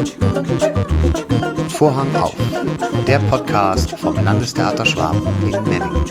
Vorhang auf, der Podcast vom Landestheater Schwaben in Memmingen.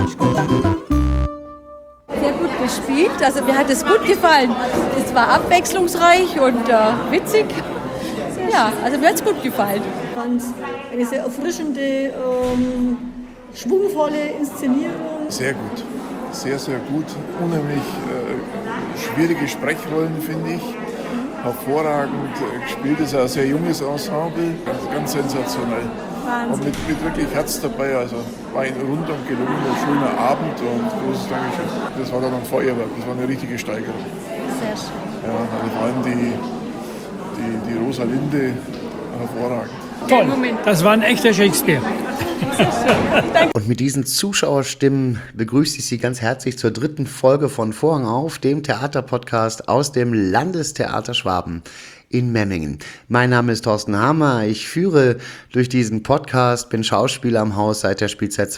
Sehr gut gespielt, also mir hat es gut gefallen. Es war abwechslungsreich und witzig. Ja, also mir hat es gut gefallen. Ich fand eine sehr erfrischende, schwungvolle Inszenierung. Sehr gut, sehr, sehr gut. Unheimlich schwierige Sprechrollen, finde ich. Hervorragend gespielt, ist ein sehr junges Ensemble, ganz sensationell. Wahnsinn. Und mit wirklich Herz dabei, also war ein rundum gelungener, schöner Abend und großes Dankeschön. Das war dann ein Feuerwerk, das war eine richtige Steigerung. Sehr schön. Ja, also vor allem die Rosalinde, hervorragend. Toll, das war ein echter Shakespeare. Und mit diesen Zuschauerstimmen begrüße ich Sie ganz herzlich zur 3. Folge von Vorhang auf, dem Theaterpodcast aus dem Landestheater Schwaben in Memmingen. Mein Name ist Thorsten Hammer, ich führe durch diesen Podcast, bin Schauspieler am Haus seit der Spielzeit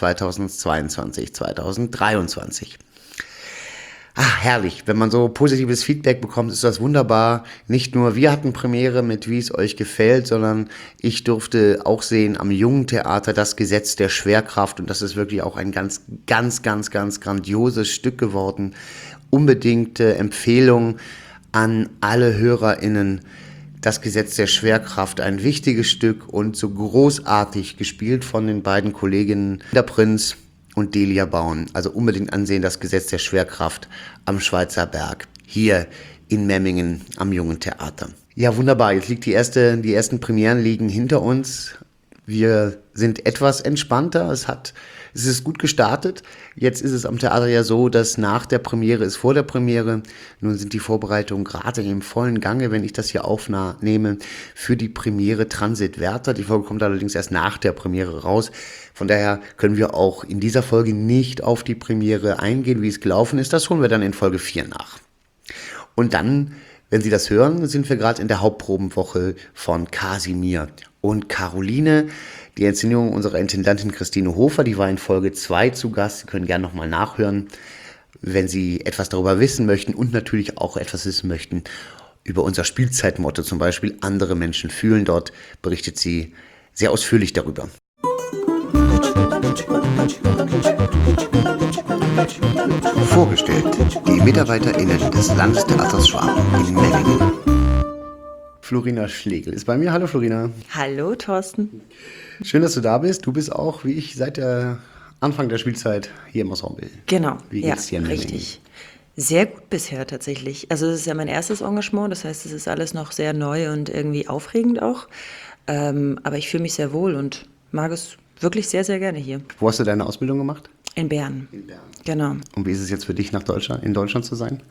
2022/2023. Herrlich, wenn man so positives Feedback bekommt, ist das wunderbar. Nicht nur wir hatten Premiere mit Wie es euch gefällt, sondern ich durfte auch sehen am Jungen Theater das Gesetz der Schwerkraft und das ist wirklich auch ein ganz grandioses Stück geworden. Unbedingte Empfehlung an alle HörerInnen. Das Gesetz der Schwerkraft, ein wichtiges Stück und so großartig gespielt von den beiden Kolleginnen der Prinz und Delia Bauen. Also unbedingt ansehen, das Gesetz der Schwerkraft am Schweizer Berg, hier in Memmingen am Jungen Theater. Ja, wunderbar, jetzt liegt die ersten Premieren liegen hinter uns. Wir sind etwas entspannter, es ist gut gestartet. Jetzt ist es am Theater ja so, dass nach der Premiere ist vor der Premiere. Nun sind die Vorbereitungen gerade im vollen Gange, wenn ich das hier aufnehme, für die Premiere Transit Werther. Die Folge kommt allerdings erst nach der Premiere raus. Von daher können wir auch in dieser Folge nicht auf die Premiere eingehen, wie es gelaufen ist. Das holen wir dann in Folge 4 nach. Und dann, wenn Sie das hören, sind wir gerade in der Hauptprobenwoche von Kasimir und Caroline. Die Inszenierung unserer Intendantin Christine Hofer, die war in Folge 2 zu Gast. Sie können gerne nochmal nachhören, wenn Sie etwas darüber wissen möchten und natürlich auch etwas wissen möchten über unser Spielzeitmotto, zum Beispiel andere Menschen fühlen. Dort berichtet sie sehr ausführlich darüber. Vorgestellt die MitarbeiterInnen des Landestheaters Schwaben in Memmingen. Florina Schlegel ist bei mir. Hallo Florina. Hallo Thorsten. Schön, dass du da bist. Du bist auch, wie ich, seit der Anfang der Spielzeit hier im Ensemble. Genau, Wie geht's dir in Memmingen? richtig. Sehr gut bisher tatsächlich. Also es ist ja mein erstes Engagement, das heißt, es ist alles noch sehr neu und irgendwie aufregend auch. Aber ich fühle mich sehr wohl und mag es wirklich sehr, sehr gerne hier. Wo hast du deine Ausbildung gemacht? In Bern. In Bern. Genau. Und wie ist es jetzt für dich, in Deutschland zu sein?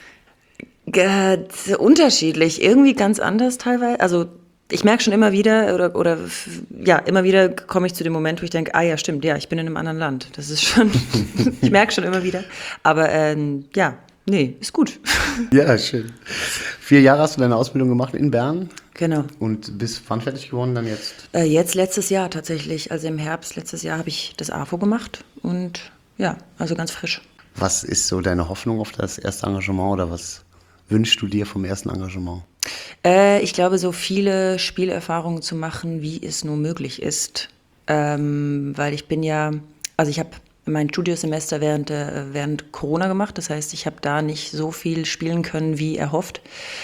Unterschiedlich, irgendwie ganz anders teilweise. Also ich merke schon immer wieder immer wieder komme ich zu dem Moment, wo ich denke, ja stimmt, ja, ich bin in einem anderen Land. Das ist schon, ich merke schon immer wieder. Aber ist gut. Ja, schön. 4 Jahre hast du deine Ausbildung gemacht in Bern. Genau. Und bist wann fertig geworden dann jetzt? Jetzt letztes Jahr tatsächlich, also im Herbst letztes Jahr habe ich das AFO gemacht und ja, also ganz frisch. Was ist so deine Hoffnung auf das erste Engagement oder was wünschst du dir vom ersten Engagement? Ich glaube, so viele Spielerfahrungen zu machen, wie es nur möglich ist. Weil ich habe mein Studiosemester während Corona gemacht. Das heißt, ich habe da nicht so viel spielen können, wie erhofft.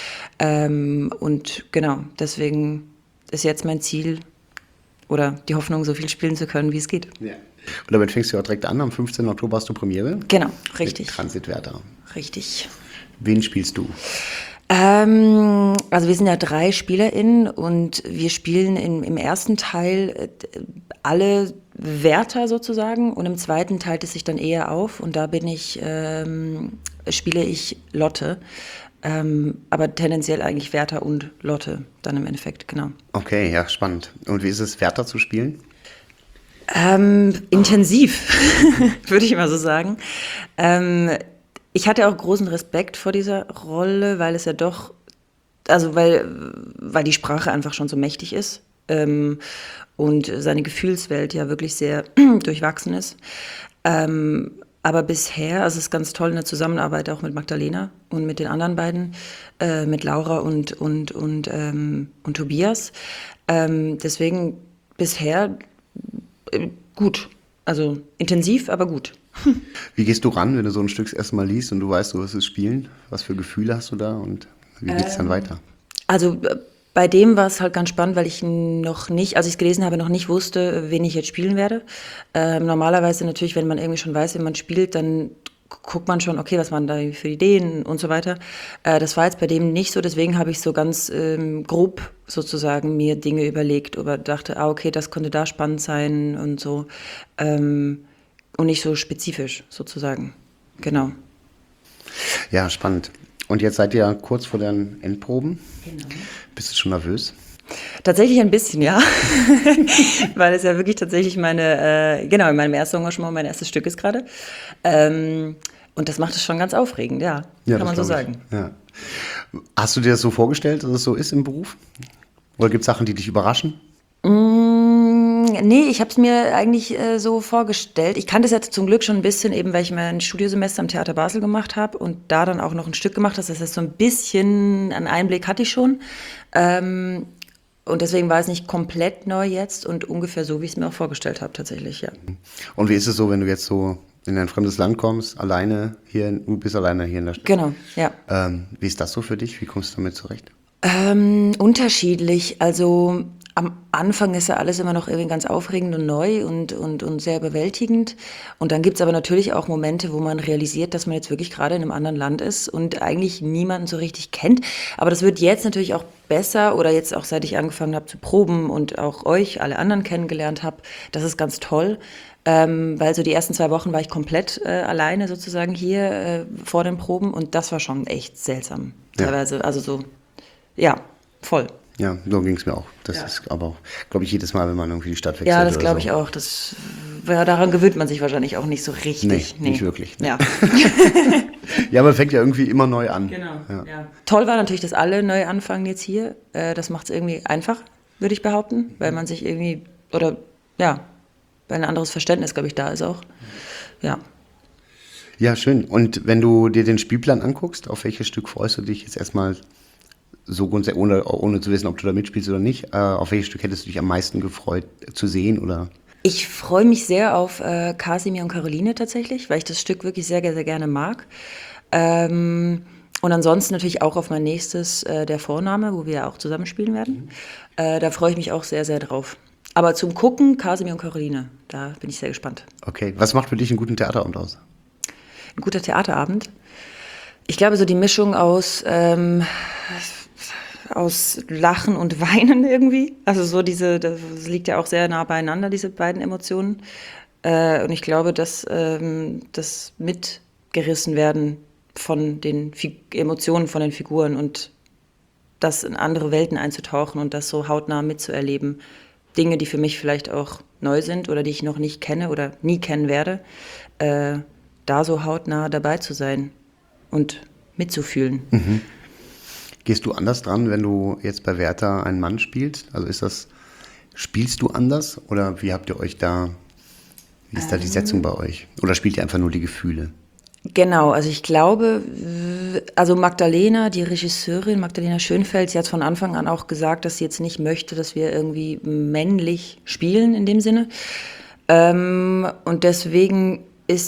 Und genau, deswegen ist jetzt mein Ziel oder die Hoffnung, so viel spielen zu können, wie es geht. Ja. Und damit fängst du ja direkt an. Am 15. Oktober hast du Premiere. Genau, richtig. Mit Transit Werther. Richtig. Wen spielst du? Also wir sind ja 3 SpielerInnen und wir spielen im ersten Teil alle Wärter sozusagen und im zweiten teilt es sich dann eher auf und da spiele ich Lotte, aber tendenziell eigentlich Wärter und Lotte dann im Endeffekt, genau. Okay, ja, spannend. Und wie ist es, Wärter zu spielen? Intensiv, würde ich mal so sagen. Ich hatte auch großen Respekt vor dieser Rolle, weil es ja doch, also weil die Sprache einfach schon so mächtig ist und seine Gefühlswelt ja wirklich sehr durchwachsen ist. Aber bisher, also es ist ganz toll in der Zusammenarbeit auch mit Magdalena und mit den anderen beiden, mit Laura und Tobias. Deswegen bisher gut. Also intensiv, aber gut. Wie gehst du ran, wenn du so ein Stück erstmal liest und du weißt, du wirst es spielen? Was für Gefühle hast du da und wie geht es dann weiter? Also bei dem war es halt ganz spannend, weil ich noch nicht, als ich es gelesen habe, noch nicht wusste, wen ich jetzt spielen werde. Normalerweise natürlich, wenn man irgendwie schon weiß, wen man spielt, dann guckt man schon, okay, was waren da für Ideen und so weiter. Das war jetzt bei dem nicht so, deswegen habe ich so ganz grob sozusagen mir Dinge überlegt oder dachte, okay, das könnte da spannend sein und so. Und nicht so spezifisch sozusagen. Genau. Ja, spannend. Und jetzt seid ihr kurz vor den Endproben. Genau. Bist du schon nervös? Tatsächlich ein bisschen, ja. Weil es ja wirklich tatsächlich in meinem ersten Engagement mein erstes Stück ist gerade. Und das macht es schon ganz aufregend, ja. Kann man so sagen. Ja. Hast du dir das so vorgestellt, dass es so ist im Beruf? Oder gibt es Sachen, die dich überraschen? Nee, ich habe es mir eigentlich so vorgestellt. Ich kannte es jetzt zum Glück schon ein bisschen, eben weil ich mein Studiosemester am Theater Basel gemacht habe und da dann auch noch ein Stück gemacht habe. Das heißt, so ein bisschen einen Einblick hatte ich schon. Und deswegen war es nicht komplett neu jetzt und ungefähr so, wie ich es mir auch vorgestellt habe, tatsächlich, ja. Und wie ist es so, wenn du jetzt so in ein fremdes Land kommst, du bist alleine hier in der Stadt? Genau, ja. Wie ist das so für dich? Wie kommst du damit zurecht? Unterschiedlich. Also am Anfang ist ja alles immer noch irgendwie ganz aufregend und neu und sehr überwältigend. Und dann gibt's aber natürlich auch Momente, wo man realisiert, dass man jetzt wirklich gerade in einem anderen Land ist und eigentlich niemanden so richtig kennt. Aber das wird jetzt natürlich auch besser oder jetzt auch seit ich angefangen habe zu proben und auch euch, alle anderen kennengelernt habe. Das ist ganz toll. Weil so die ersten 2 Wochen war ich komplett alleine sozusagen hier vor den Proben und das war schon echt seltsam. Teilweise, also so, ja, voll. Ja, so ging es mir auch. Das ist aber auch, glaube ich, jedes Mal, wenn man irgendwie die Stadt wechselt. Ja, das glaube ich auch. Daran gewöhnt man sich wahrscheinlich auch nicht so richtig. Nee, nicht wirklich. Nee. Ja. Ja, aber fängt ja irgendwie immer neu an. Genau. Ja. Toll war natürlich, dass alle neu anfangen jetzt hier. Das macht es irgendwie einfach, würde ich behaupten, weil man sich irgendwie, weil ein anderes Verständnis, glaube ich, da ist auch. Ja. Ja, schön. Und wenn du dir den Spielplan anguckst, auf welches Stück freust du dich jetzt erstmal so grundsätzlich, ohne zu wissen, ob du da mitspielst oder nicht, auf welches Stück hättest du dich am meisten gefreut zu sehen? Oder? Ich freue mich sehr auf Kasimir und Caroline tatsächlich, weil ich das Stück wirklich sehr, sehr gerne mag. Und ansonsten natürlich auch auf mein nächstes, Der Vorname, wo wir ja auch zusammenspielen werden. Da freue ich mich auch sehr, sehr drauf. Aber zum Gucken, Kasimir und Caroline, da bin ich sehr gespannt. Okay, was macht für dich einen guten Theaterabend aus? Ein guter Theaterabend? Ich glaube, so die Mischung aus Lachen und Weinen irgendwie. Also so das liegt ja auch sehr nah beieinander, diese beiden Emotionen. Und ich glaube, dass das mitgerissen werden von den Emotionen von den Figuren und das in andere Welten einzutauchen und das so hautnah mitzuerleben. Dinge, die für mich vielleicht auch neu sind oder die ich noch nicht kenne oder nie kennen werde, da so hautnah dabei zu sein und mitzufühlen. Mhm. Gehst du anders dran, wenn du jetzt bei Werther einen Mann spielst? Also spielst du anders oder wie ist da die Setzung bei euch? Oder spielt ihr einfach nur die Gefühle? Genau, also ich glaube, Magdalena, die Regisseurin, Magdalena Schönfeld, sie hat von Anfang an auch gesagt, dass sie jetzt nicht möchte, dass wir irgendwie männlich spielen in dem Sinne. Und deswegen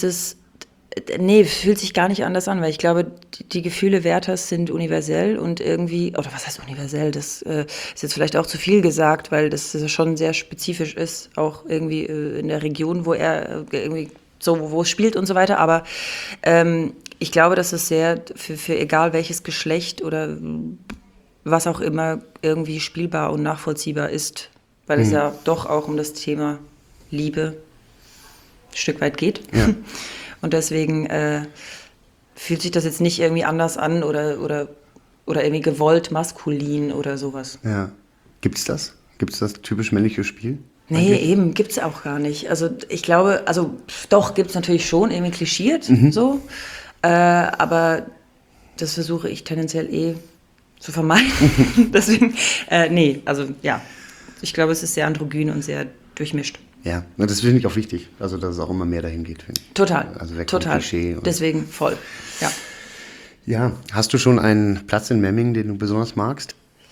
fühlt sich gar nicht anders an, weil ich glaube, die Gefühle Werthers sind universell und irgendwie, oder was heißt universell, das ist jetzt vielleicht auch zu viel gesagt, weil das schon sehr spezifisch ist, auch irgendwie in der Region, wo er irgendwie so, wo es spielt und so weiter, aber ich glaube, dass es sehr für egal welches Geschlecht oder was auch immer irgendwie spielbar und nachvollziehbar ist, weil es ja doch auch um das Thema Liebe ein Stück weit geht. Ja. Und deswegen fühlt sich das jetzt nicht irgendwie anders an oder irgendwie gewollt maskulin oder sowas. Ja. Gibt's das? Gibt's das typisch männliche Spiel? Nee, eben, gibt's auch gar nicht. Also ich glaube, doch, gibt's natürlich schon, irgendwie klischiert, so. Aber das versuche ich tendenziell zu vermeiden. Deswegen, ich glaube, es ist sehr androgyn und sehr durchmischt. Ja, das finde ich auch wichtig. Also, dass es auch immer mehr dahin geht, finde ich. Total. Also weg vom total. Klischee. Deswegen voll. Ja. Ja, hast du schon einen Platz in Memmingen, den du besonders magst?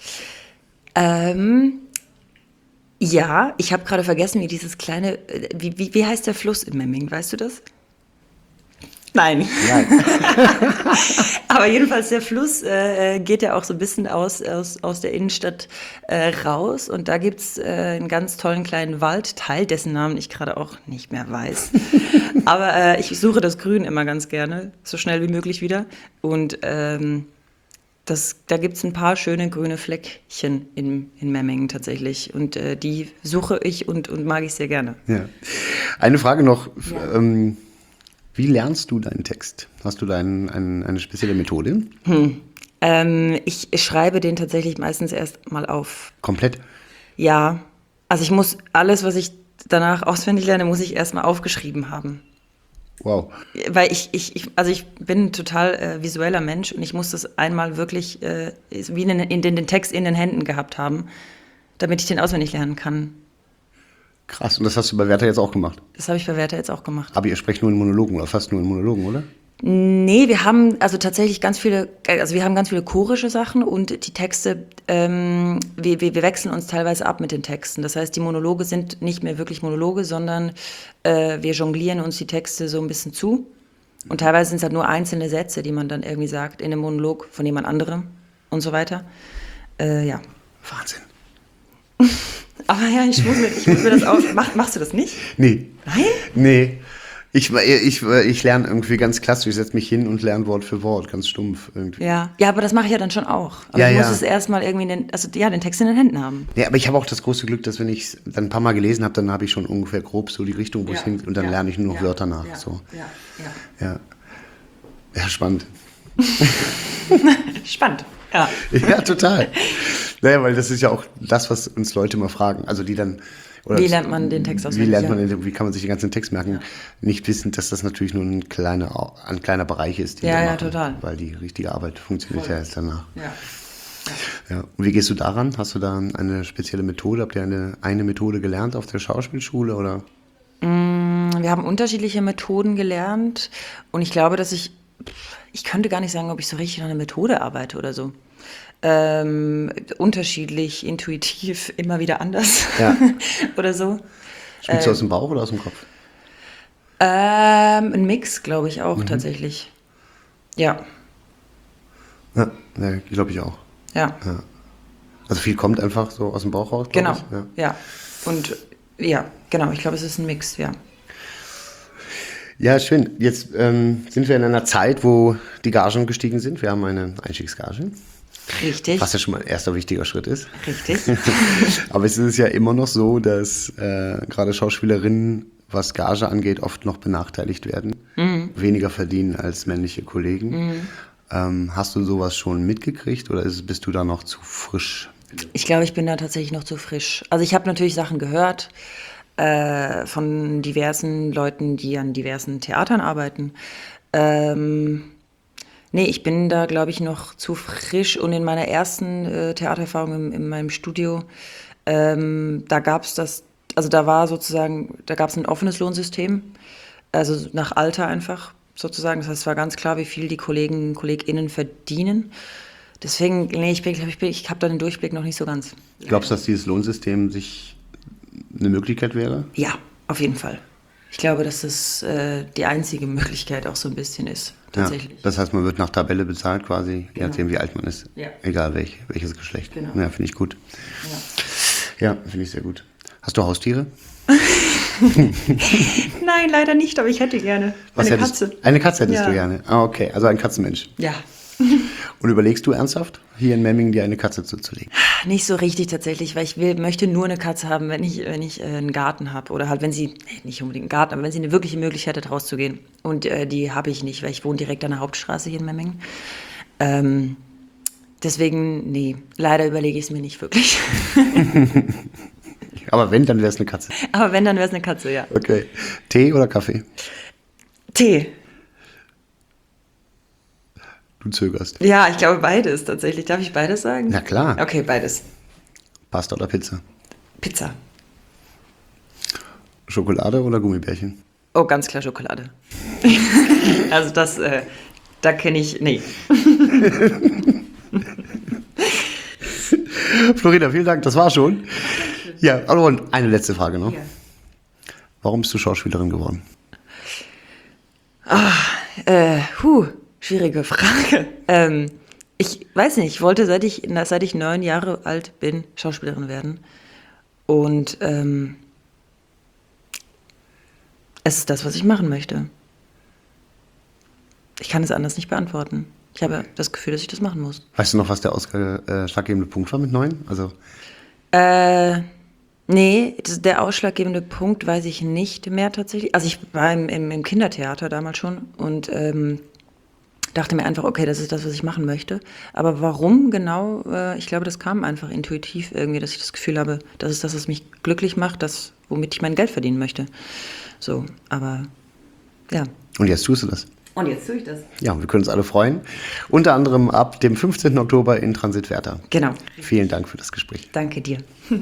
Ja, ich habe gerade vergessen, wie dieses kleine, wie heißt der Fluss in Memmingen, weißt du das? Nein. Aber jedenfalls der Fluss geht ja auch so ein bisschen aus der Innenstadt raus und da gibt es einen ganz tollen kleinen Waldteil, dessen Namen ich gerade auch nicht mehr weiß. Aber ich suche das Grün immer ganz gerne, so schnell wie möglich wieder. Und da gibt es ein paar schöne grüne Fleckchen in Memmingen tatsächlich. Und die suche ich und mag ich sehr gerne. Ja. Eine Frage noch. Ja. Wie lernst du deinen Text? Hast du da eine spezielle Methode? Ich schreibe den tatsächlich meistens erst mal auf. Komplett? Ja. Also ich muss alles, was ich danach auswendig lerne, muss ich erst mal aufgeschrieben haben. Wow. Weil ich bin ein total visueller Mensch und ich muss das einmal wirklich wie in den Text in den Händen gehabt haben, damit ich den auswendig lernen kann. Krass, und das hast du bei Werther jetzt auch gemacht? Das habe ich bei Werther jetzt auch gemacht. Aber ihr sprecht nur in Monologen oder fast nur in Monologen, oder? Nee, wir haben also tatsächlich ganz viele chorische Sachen und die Texte, wir wechseln uns teilweise ab mit den Texten. Das heißt, die Monologe sind nicht mehr wirklich Monologe, sondern wir jonglieren uns die Texte so ein bisschen zu. Und teilweise sind es halt nur einzelne Sätze, die man dann irgendwie sagt in einem Monolog von jemand anderem und so weiter. Ja. Wahnsinn. Aber ja, ich muss mir das auch... Machst du das nicht? Nee. Nein? Nee. Ich lerne irgendwie ganz klassisch, ich setze mich hin und lerne Wort für Wort, ganz stumpf irgendwie. Ja, aber das mache ich ja dann schon auch. Aber ja, ich muss es erstmal irgendwie den Text in den Händen haben. Ja, aber ich habe auch das große Glück, dass wenn ich es dann ein paar Mal gelesen habe, dann habe ich schon ungefähr grob so die Richtung, wo es hingeht und dann lerne ich nur noch Wörter nach. Ja, so. ja. Ja, spannend. Spannend, ja. Ja, total. Naja, weil das ist ja auch das, was uns Leute immer fragen. Also die dann... Wie lernt man den Text auswendig? Wie kann man sich den ganzen Text merken? Ja. Nicht wissend, dass das natürlich nur ein kleiner Bereich ist, den wir machen, total. Weil die richtige Arbeit funktioniert ja erst danach. Ja. Und wie gehst du daran? Hast du da eine spezielle Methode? Habt ihr eine Methode gelernt auf der Schauspielschule oder? Wir haben unterschiedliche Methoden gelernt und ich glaube, dass ich könnte gar nicht sagen, ob ich so richtig an einer Methode arbeite oder so. Unterschiedlich, intuitiv, immer wieder anders oder so. Spielst du aus dem Bauch oder aus dem Kopf? Ein Mix, glaube ich auch tatsächlich. Ja. Ja, glaube ich auch. Ja. Also viel kommt einfach so aus dem Bauch raus, genau. Ich. Ja. Und ja, genau, ich glaube, es ist ein Mix, ja. Ja, schön. Jetzt sind wir in einer Zeit, wo die Gagen gestiegen sind. Wir haben eine Einstiegsgage. Richtig. Was ja schon mal ein erster wichtiger Schritt ist. Richtig. Aber es ist ja immer noch so, dass gerade Schauspielerinnen, was Gage angeht, oft noch benachteiligt werden. Weniger verdienen als männliche Kollegen. Hast du sowas schon mitgekriegt oder bist du da noch zu frisch? Ich glaube, ich bin da tatsächlich noch zu frisch. Also ich habe natürlich Sachen gehört von diversen Leuten, die an diversen Theatern arbeiten. Nee, ich bin da, glaube ich, noch zu frisch und in meiner ersten Theatererfahrung in meinem Studio, da gab es da gab es ein offenes Lohnsystem, also nach Alter einfach sozusagen. Das heißt, es war ganz klar, wie viel die KollegInnen verdienen. Deswegen, nee, ich habe da den Durchblick noch nicht so ganz. Glaubst du, dass dieses Lohnsystem sich eine Möglichkeit wäre? Ja, auf jeden Fall. Ich glaube, dass das die einzige Möglichkeit auch so ein bisschen ist, tatsächlich. Ja, das heißt, man wird nach Tabelle bezahlt quasi, je nachdem wie alt man ist. Ja. Egal welches Geschlecht. Genau. Ja, finde ich gut. Ja, finde ich sehr gut. Hast du Haustiere? Nein, leider nicht, aber ich hätte gerne eine Katze. Eine Katze hättest du gerne? Ah, okay, also ein Katzenmensch. Ja. Und überlegst du ernsthaft, hier in Memmingen dir eine Katze zuzulegen? Nicht so richtig tatsächlich, weil ich möchte nur eine Katze haben, wenn ich einen Garten habe. Oder halt, wenn sie, nicht unbedingt einen Garten, aber wenn sie eine wirkliche Möglichkeit hat, rauszugehen. Und die habe ich nicht, weil ich wohne direkt an der Hauptstraße hier in Memmingen. Deswegen, nee, leider überlege ich es mir nicht wirklich. Aber wenn, dann wäre es eine Katze. Aber wenn, dann wäre es eine Katze, ja. Okay. Tee oder Kaffee? Tee. Du zögerst. Ja, ich glaube beides tatsächlich. Darf ich beides sagen? Na klar. Okay, beides. Pasta oder Pizza? Pizza. Schokolade oder Gummibärchen? Oh, ganz klar Schokolade. Also das, da kenne ich, nee. Florina, vielen Dank, das war schon. Ja, aber und eine letzte Frage noch. Ja. Warum bist du Schauspielerin geworden? Schwierige Frage. Ich weiß nicht, ich wollte, seit ich 9 Jahre alt bin, Schauspielerin werden. Und es ist das, was ich machen möchte. Ich kann es anders nicht beantworten. Ich habe das Gefühl, dass ich das machen muss. Weißt du noch, was der ausschlaggebende Punkt war mit 9? Also Nee, der ausschlaggebende Punkt weiß ich nicht mehr tatsächlich. Also ich war im Kindertheater damals schon und dachte mir einfach, okay, das ist das, was ich machen möchte. Aber warum genau? Ich glaube, das kam einfach intuitiv irgendwie, dass ich das Gefühl habe, das ist das, was mich glücklich macht, das, womit ich mein Geld verdienen möchte. So, aber ja. und jetzt tust du das. Und jetzt tue ich das. Ja, und wir können uns alle freuen. Unter anderem ab dem 15. Oktober in Transit Werther. Genau. Vielen Dank für das Gespräch. Danke dir.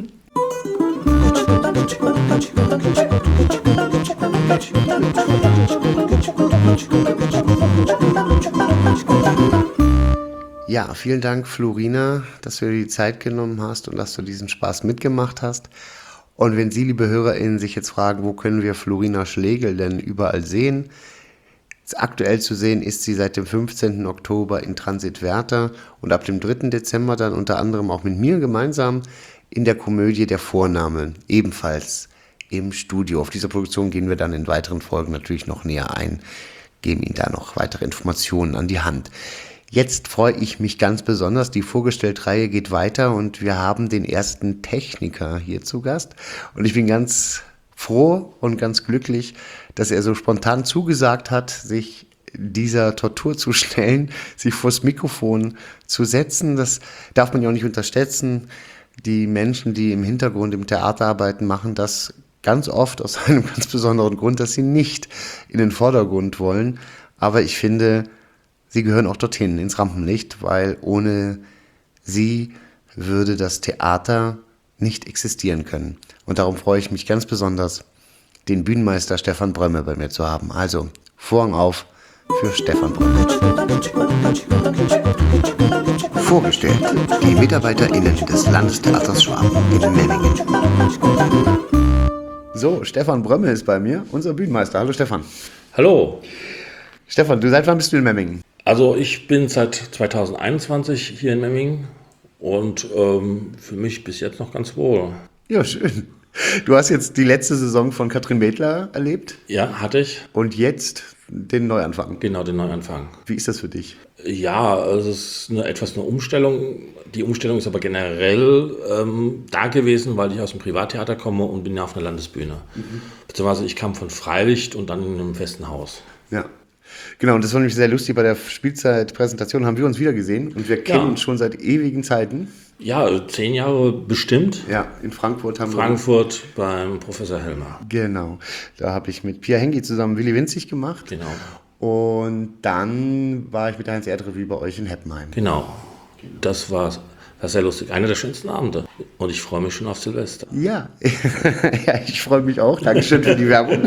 Ja, vielen Dank, Florina, dass du dir die Zeit genommen hast und dass du diesen Spaß mitgemacht hast. Und wenn Sie, liebe HörerInnen, sich jetzt fragen, wo können wir Florina Schlegel denn überall sehen? Aktuell zu sehen ist sie seit dem 15. Oktober in Transit Werther und ab dem 3. Dezember dann unter anderem auch mit mir gemeinsam in der Komödie Der Vorname, ebenfalls im Studio. Auf diese Produktion gehen wir dann in weiteren Folgen natürlich noch näher ein, geben Ihnen da noch weitere Informationen an die Hand. Jetzt freue ich mich ganz besonders, die Vorgestellt-Reihe geht weiter und wir haben den ersten Techniker hier zu Gast und ich bin ganz froh und ganz glücklich, dass er so spontan zugesagt hat, sich dieser Tortur zu stellen, sich vors Mikrofon zu setzen. Das darf man ja auch nicht unterschätzen. Die Menschen, die im Hintergrund im Theater arbeiten, machen das ganz oft aus einem ganz besonderen Grund, dass sie nicht in den Vordergrund wollen. Aber ich finde, sie gehören auch dorthin, ins Rampenlicht, weil ohne sie würde das Theater nicht existieren können. Und darum freue ich mich ganz besonders, den Bühnenmeister Stefan Brömme bei mir zu haben. Also, Vorhang auf für Stefan Brömme. Vorgestellt, die MitarbeiterInnen des Landestheaters Schwaben in Memmingen. So, Stefan Brömme ist bei mir, unser Bühnenmeister. Hallo Stefan. Hallo. Stefan, seit wann bist du in Memmingen? Also ich bin seit 2021 hier in Memmingen und für mich bis jetzt noch ganz wohl. Ja, schön. Du hast jetzt die letzte Saison von Katrin Bethler erlebt. Ja, hatte ich. Und jetzt den Neuanfang. Genau, den Neuanfang. Wie ist das für dich? Ja, es ist eine Umstellung. Die Umstellung ist aber generell da gewesen, weil ich aus dem Privattheater komme und bin ja auf einer Landesbühne. Beziehungsweise ich kam von Freilicht und dann in einem festen Haus. Ja. Genau, und das war nämlich sehr lustig. Bei der Spielzeitpräsentation haben wir uns wieder gesehen und wir kennen uns schon seit ewigen Zeiten. Ja, 10 Jahre bestimmt. Ja, in Frankfurt haben Frankfurt beim Professor Helmer. Genau, da habe ich mit Pia Hengi zusammen Willy Winzig gemacht. Genau. Und dann war ich mit der Heinz-Erd-Revue bei euch in Heppenheim. Genau, das war sehr lustig. Einer der schönsten Abende. Und ich freue mich schon auf Silvester. Ja, ja, ich freue mich auch. Dankeschön für die Werbung.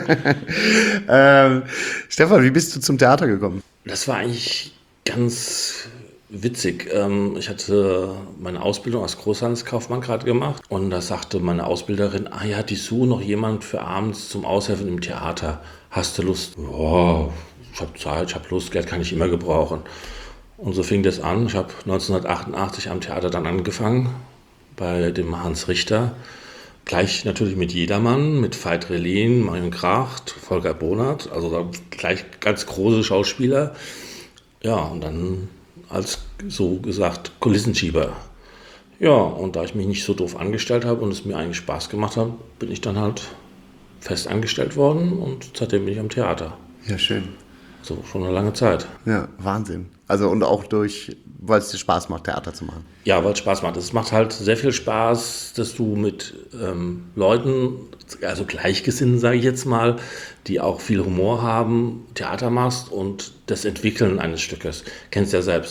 Stefan, wie bist du zum Theater gekommen? Das war eigentlich ganz witzig. Ich hatte meine Ausbildung als Großhandelskaufmann gerade gemacht und da sagte meine Ausbilderin, die suchen noch jemand für abends zum Aushelfen im Theater. Hast du Lust? Ja, ich habe Zeit, ich habe Lust, Geld kann ich immer gebrauchen. Und so fing das an. Ich habe 1988 am Theater dann angefangen, bei dem Hans Richter. Gleich natürlich mit Jedermann, mit Veit Relin, Marion Kracht, Volker Bonert, also gleich ganz große Schauspieler. Ja, und dann als, so gesagt, Kulissenschieber. Ja, und da ich mich nicht so doof angestellt habe und es mir eigentlich Spaß gemacht hat, bin ich dann halt fest angestellt worden und seitdem bin ich am Theater. Ja, schön. So, schon eine lange Zeit. Ja, Wahnsinn. Also und auch weil es dir Spaß macht, Theater zu machen. Ja, weil es Spaß macht. Es macht halt sehr viel Spaß, dass du mit Leuten, also Gleichgesinnten, sage ich jetzt mal, die auch viel Humor haben, Theater machst und das Entwickeln eines Stückes. Kennst ja selbst. Du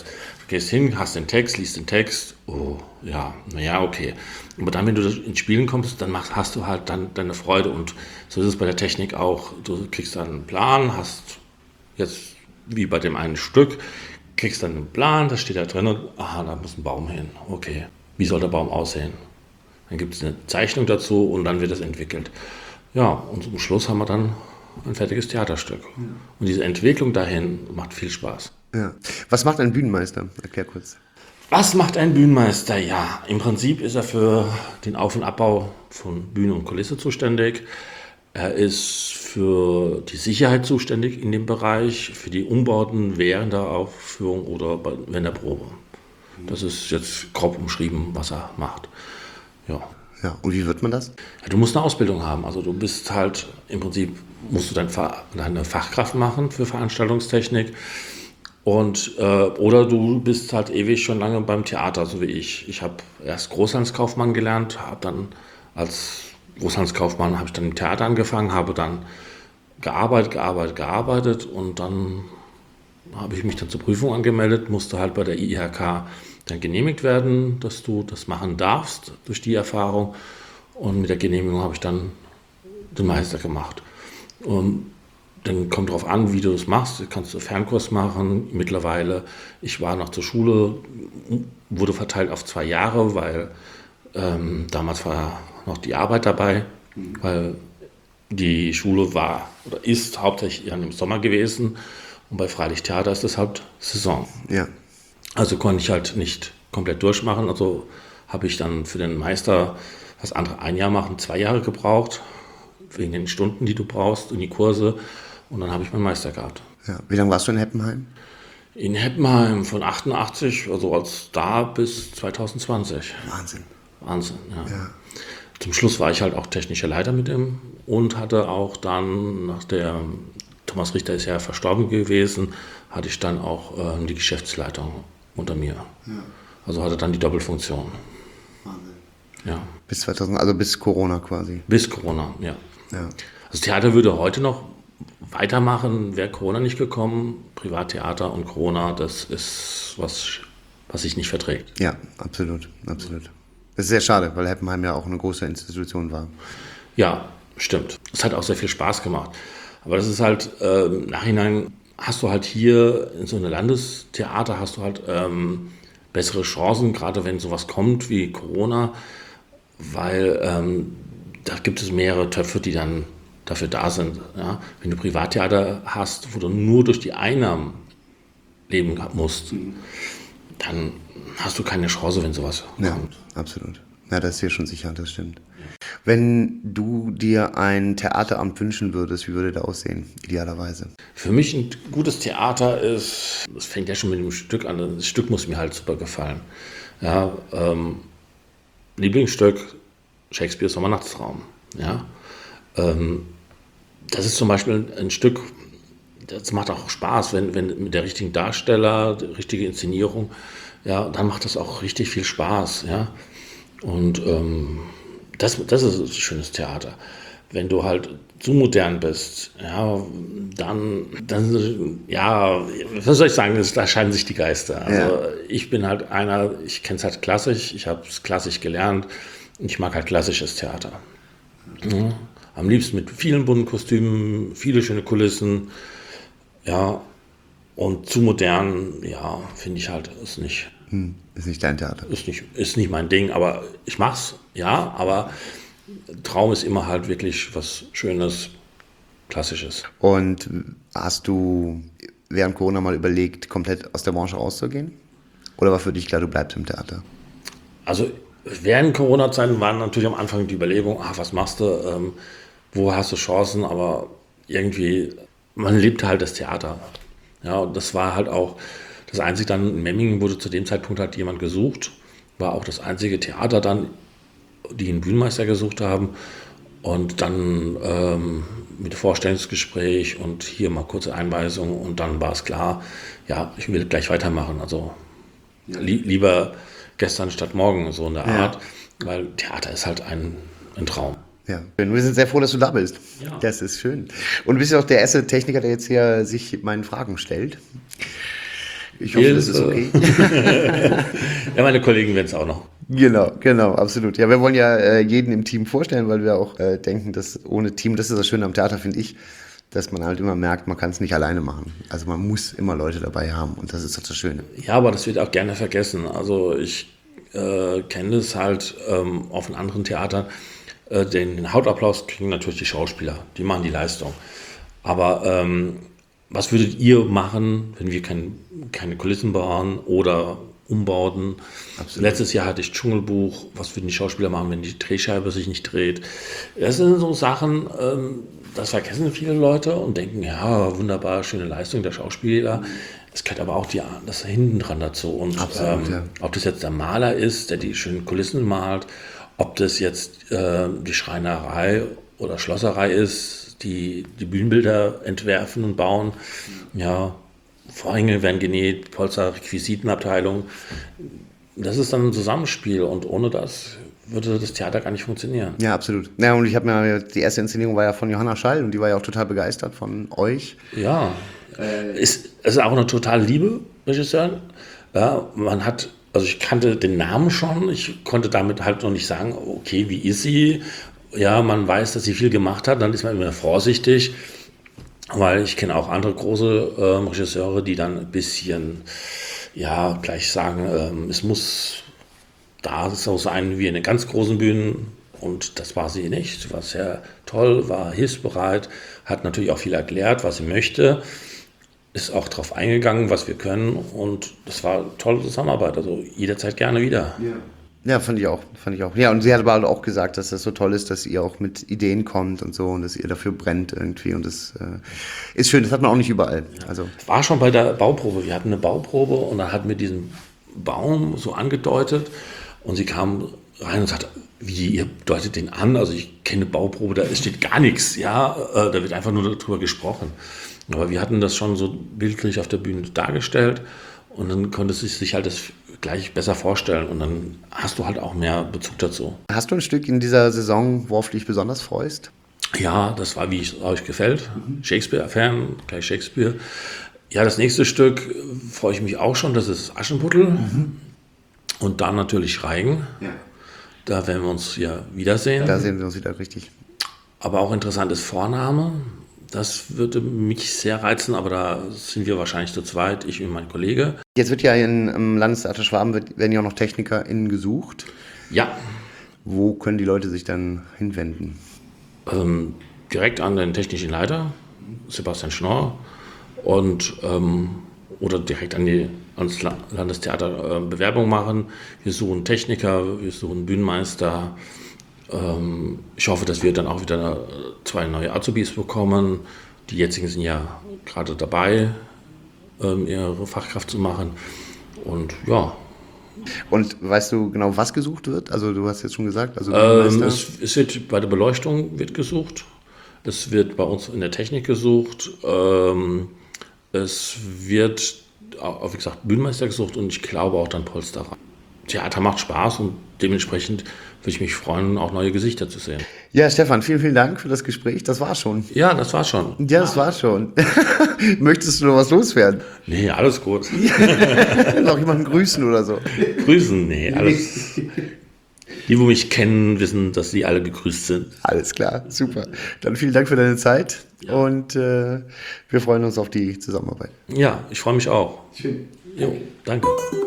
gehst hin, hast den Text, liest den Text, oh, ja, naja, okay. Aber dann, wenn du ins Spielen kommst, dann hast du halt dann deine Freude und so ist es bei der Technik auch. Du kriegst dann einen Plan, hast jetzt wie bei dem einen Stück, kriegst dann einen Plan, da steht da drin, aha, da muss ein Baum hin, okay. Wie soll der Baum aussehen? Dann gibt es eine Zeichnung dazu und dann wird es entwickelt. Ja, und zum Schluss haben wir dann ein fertiges Theaterstück. Und diese Entwicklung dahin macht viel Spaß. Ja. Was macht ein Bühnenmeister? Erklär kurz. Was macht ein Bühnenmeister? Ja, im Prinzip ist er für den Auf- und Abbau von Bühne und Kulisse zuständig. Er ist für die Sicherheit zuständig in dem Bereich, für die Umbauten während der Aufführung oder während der Probe. Das ist jetzt grob umschrieben, was er macht. Ja. Ja, und wie wird man das? Ja, du musst eine Ausbildung haben. Also du bist halt, im Prinzip musst du deine Fachkraft machen für Veranstaltungstechnik. Und, oder du bist halt ewig schon lange beim Theater, so wie ich. Ich habe erst Großhandelskaufmann gelernt, habe dann als Großhandelskaufmann habe ich dann im Theater angefangen, habe dann gearbeitet und dann habe ich mich dann zur Prüfung angemeldet, musste halt bei der IHK dann genehmigt werden, dass du das machen darfst durch die Erfahrung. Und mit der Genehmigung habe ich dann den Meister gemacht. Und dann kommt drauf an, wie du es machst. Du kannst einen Fernkurs machen. Mittlerweile, ich war noch zur Schule, wurde verteilt auf 2 Jahre, weil damals war noch die Arbeit dabei, weil die Schule war oder ist hauptsächlich im Sommer gewesen und bei Freilichttheater ist das halt Saison. Ja. Also konnte ich halt nicht komplett durchmachen. Also habe ich dann für den Meister, was andere 1 Jahr machen, 2 Jahre gebraucht, wegen den Stunden, die du brauchst und die Kurse. Und dann habe ich meinen Meister gehabt. Ja. Wie lange warst du in Heppenheim? In Heppenheim von 88, also als Star bis 2020. Wahnsinn, ja. Zum Schluss war ich halt auch technischer Leiter mit ihm und hatte auch dann, nach der Thomas Richter ist ja verstorben gewesen, hatte ich dann auch die Geschäftsleitung unter mir. Ja. Also hatte dann die Doppelfunktion. Wahnsinn. Ja. Bis 2000, also bis Corona quasi. Bis Corona, ja. Ja. Das Theater würde heute noch weitermachen, wäre Corona nicht gekommen. Privattheater und Corona, das ist was sich nicht verträgt. Ja, absolut. Das ist sehr schade, weil Heppenheim ja auch eine große Institution war. Ja, stimmt. Es hat auch sehr viel Spaß gemacht. Aber das ist halt, im Nachhinein hast du halt hier in so einem Landestheater hast du halt bessere Chancen, gerade wenn sowas kommt wie Corona, weil da gibt es mehrere Töpfe, die dann dafür da sind. Ja? Wenn du Privattheater hast, wo du nur durch die Einnahmen leben musst, dann hast du keine Chance, wenn sowas kommt. Absolut. Ja, das ist hier schon sicher, das stimmt. Wenn du dir ein Theateramt wünschen würdest, wie würde das aussehen, idealerweise? Für mich ein gutes Theater ist, das fängt ja schon mit dem Stück an, das Stück muss mir halt super gefallen. Ja, Lieblingsstück, Shakespeare Sommernachtsraum. Ja, das ist zum Beispiel ein Stück, das macht auch Spaß, wenn mit der richtigen Darsteller, die richtige Inszenierung, ja, dann macht das auch richtig viel Spaß. Ja, und das ist ein schönes Theater. Wenn du halt zu modern bist, ja, dann ja, was soll ich sagen, da scheiden sich die Geister. Also ich bin halt ich kenne es halt klassisch, ich habe es klassisch gelernt, ich mag halt klassisches Theater. Ja, am liebsten mit vielen bunten Kostümen, viele schöne Kulissen, ja, und zu modern, ja, finde ich halt, ist nicht. Ist nicht dein Theater. Ist nicht mein Ding, aber ich mach's, ja, aber Traum ist immer halt wirklich was Schönes, Klassisches. Und hast du während Corona mal überlegt, komplett aus der Branche rauszugehen? Oder war für dich klar, du bleibst im Theater? Also während Corona-Zeiten waren natürlich am Anfang die Überlegungen, was machst du, wo hast du Chancen, aber irgendwie, man liebt halt das Theater. Ja, und das war halt auch das einzige, dann in Memmingen wurde zu dem Zeitpunkt halt jemand gesucht, war auch das einzige Theater dann, die einen Bühnenmeister gesucht haben und dann mit Vorstellungsgespräch und hier mal kurze Einweisung und dann war es klar, ja, ich will gleich weitermachen, also lieber gestern statt morgen, so in der Art, weil Theater ist halt ein Traum. Ja, wir sind sehr froh, dass du da bist. Ja. Das ist schön. Und du bist ja auch der erste Techniker, der jetzt hier sich meinen Fragen stellt. Ich hoffe, das ist okay. Ja, meine Kollegen werden es auch noch. Genau, absolut. Ja, wir wollen ja jeden im Team vorstellen, weil wir auch denken, dass ohne Team, das ist das Schöne am Theater, finde ich, dass man halt immer merkt, man kann es nicht alleine machen. Also man muss immer Leute dabei haben und das ist doch das Schöne. Ja, aber das wird auch gerne vergessen. Also ich kenne das halt auf den anderen Theatern. Den Hauptapplaus kriegen natürlich die Schauspieler, die machen die Leistung. Aber was würdet ihr machen, wenn wir keine Kulissen bauen oder umbauten? Absolut. Letztes Jahr hatte ich Dschungelbuch. Was würden die Schauspieler machen, wenn die Drehscheibe sich nicht dreht? Das sind so Sachen, das vergessen viele Leute und denken, ja, wunderbar, schöne Leistung der Schauspieler. Es gehört aber auch das hinten dran dazu. Und absolut, ja. Ob das jetzt der Maler ist, der die schönen Kulissen malt, ob das jetzt die Schreinerei oder Schlosserei ist, die Bühnenbilder entwerfen und bauen. Ja, Vorhänge werden genäht, Polster, Requisitenabteilung. Das ist dann ein Zusammenspiel und ohne das würde das Theater gar nicht funktionieren. Ja, absolut. Ja, und die erste Inszenierung war ja von Johanna Schall und die war ja auch total begeistert von euch. Ja, es ist auch eine total liebe Regisseurin. Ja, also ich kannte den Namen schon, ich konnte damit halt noch nicht sagen, okay, wie ist sie? Ja, man weiß, dass sie viel gemacht hat, dann ist man immer vorsichtig, weil ich kenne auch andere große Regisseure, die dann ein bisschen, ja, gleich sagen, es muss da so sein wie in den ganz großen Bühnen und das war sie nicht. Sie war sehr toll, war hilfsbereit, hat natürlich auch viel erklärt, was sie möchte, ist auch darauf eingegangen, was wir können und das war eine tolle Zusammenarbeit, also jederzeit gerne wieder. Ja, fand ich auch. Ja, und sie hat aber auch gesagt, dass das so toll ist, dass ihr auch mit Ideen kommt und so und dass ihr dafür brennt irgendwie und das ist schön, das hat man auch nicht überall. Also war schon bei der Bauprobe, wir hatten eine Bauprobe und dann hatten wir diesen Baum so angedeutet und sie kam rein und sagte, wie, ihr deutet den an, also ich kenne Bauprobe, da steht gar nichts, ja, da wird einfach nur darüber gesprochen. Aber wir hatten das schon so bildlich auf der Bühne dargestellt und dann konnte sie sich halt das gleich besser vorstellen und dann hast du halt auch mehr Bezug dazu. Hast du ein Stück in dieser Saison, worauf du dich besonders freust? Ja, das war, wie es euch gefällt. Shakespeare-Fan, gleich Shakespeare. Ja, das nächste Stück freue ich mich auch schon, das ist Aschenputtel und dann natürlich Reigen. Ja. Da werden wir uns ja wiedersehen. Da sehen wir uns wieder, richtig. Aber auch interessant ist Vorname. Das würde mich sehr reizen, aber da sind wir wahrscheinlich zu zweit, ich und mein Kollege. Jetzt wird ja im Landestheater Schwaben werden ja auch noch TechnikerInnen gesucht. Ja. Wo können die Leute sich dann hinwenden? Direkt an den technischen Leiter, Sebastian Schnorr, und oder direkt ans Landestheater Bewerbung machen. Wir suchen Techniker, wir suchen Bühnenmeister. Ich hoffe, dass wir dann auch wieder 2 neue Azubis bekommen. Die jetzigen sind ja gerade dabei, ihre Fachkraft zu machen. Und ja. Und weißt du genau, was gesucht wird? Also du hast jetzt schon gesagt, also es wird bei der Beleuchtung wird gesucht. Es wird bei uns in der Technik gesucht. Es wird, wie gesagt, Bühnenmeister gesucht und ich glaube auch dann Polsterer. Theater macht Spaß und dementsprechend würde ich mich freuen, auch neue Gesichter zu sehen. Ja, Stefan, vielen, vielen Dank für das Gespräch. Das war's schon. Ja, das war's schon. Ja, das war's schon. Möchtest du noch was loswerden? Nee, alles gut. Noch jemanden grüßen oder so? Grüßen? Nee, alles. Die, wo mich kennen, wissen, dass sie alle gegrüßt sind. Alles klar, super. Dann vielen Dank für deine Zeit und wir freuen uns auf die Zusammenarbeit. Ja, ich freue mich auch. Schön. Jo, danke.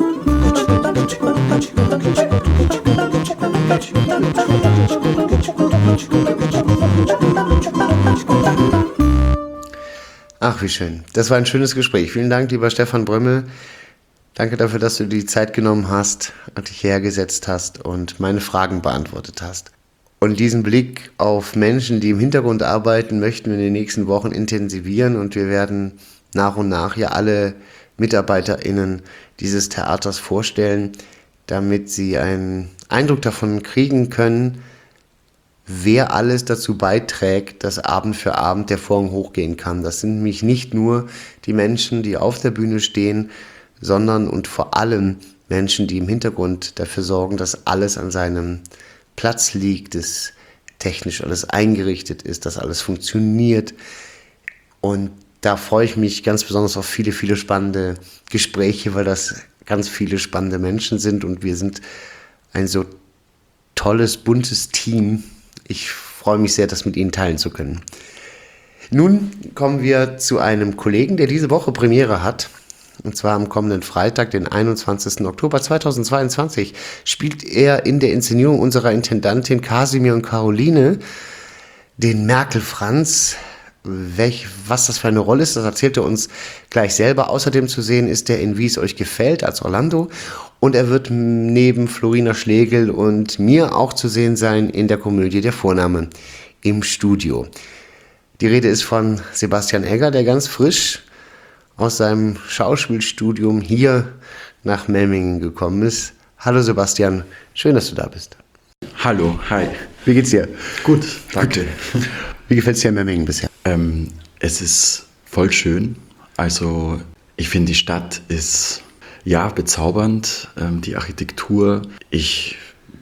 Ach, wie schön. Das war ein schönes Gespräch. Vielen Dank, lieber Stefan Brömmel. Danke dafür, dass du die Zeit genommen hast, dich hergesetzt hast und meine Fragen beantwortet hast. Und diesen Blick auf Menschen, die im Hintergrund arbeiten, möchten wir in den nächsten Wochen intensivieren und wir werden nach und nach ja alle MitarbeiterInnen dieses Theaters vorstellen, damit sie einen Eindruck davon kriegen können, wer alles dazu beiträgt, dass Abend für Abend der Vorhang hochgehen kann. Das sind nämlich nicht nur die Menschen, die auf der Bühne stehen, sondern und vor allem Menschen, die im Hintergrund dafür sorgen, dass alles an seinem Platz liegt, dass technisch alles eingerichtet ist, dass alles funktioniert. Und Da freue ich mich ganz besonders auf viele, viele spannende Gespräche, weil das ganz viele spannende Menschen sind und wir sind ein so tolles, buntes Team. Ich freue mich sehr, das mit Ihnen teilen zu können. Nun kommen wir zu einem Kollegen, der diese Woche Premiere hat. Und zwar am kommenden Freitag, den 21. Oktober 2022, spielt er in der Inszenierung unserer Intendantin Kasimir und Caroline den Merkel Franz. Was das für eine Rolle ist, das erzählt er uns gleich selber. Außerdem zu sehen ist er in Wie es euch gefällt als Orlando. Und er wird neben Florina Schlegel und mir auch zu sehen sein in der Komödie Der Vorname im Studio. Die Rede ist von Sebastian Egger, der ganz frisch aus seinem Schauspielstudium hier nach Memmingen gekommen ist. Hallo Sebastian, schön, dass du da bist. Hallo, hi. Wie geht's dir? Gut, danke. Wie gefällt es dir in Memmingen bisher? Es ist voll schön. Also ich finde, die Stadt ist ja bezaubernd. Die Architektur, ich